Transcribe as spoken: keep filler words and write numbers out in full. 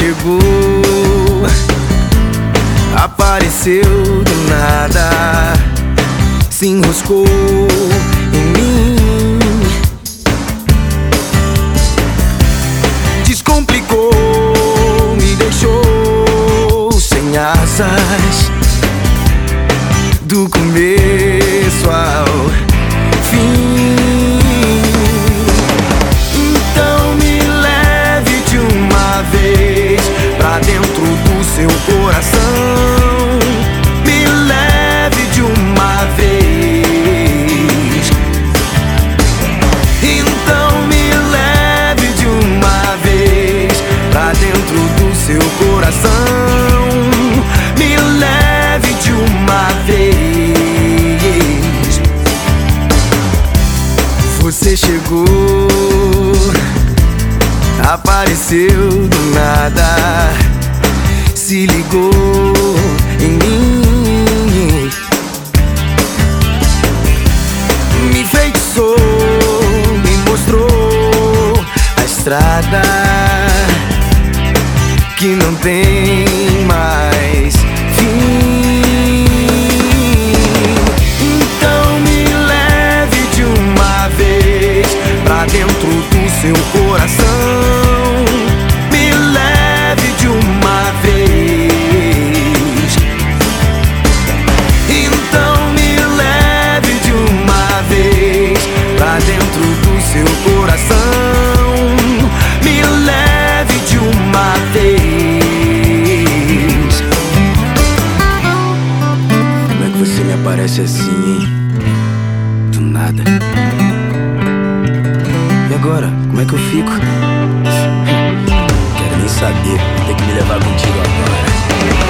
chegou, apareceu do nada, se enroscou em mim, descomplicou, me deixou sem asas, do começo ao fim. Então me leve de uma vez pra dentro do seu coração, me leve de uma vez. Então me leve de uma vez pra dentro do seu coração, me leve de uma vez. Você chegou, apareceu do nada, se ligou em mim, me enfeitiçou, me mostrou a estrada que não tem mais fim. Então me leve de uma vez pra dentro do seu coração, me leve de uma vez. Então me leve de uma vez pra dentro do seu coração, me leve de uma vez. Como é que você me aparece assim, hein? Do nada. E agora? Como é que eu fico? Quero nem saber, tem que me levar contigo agora.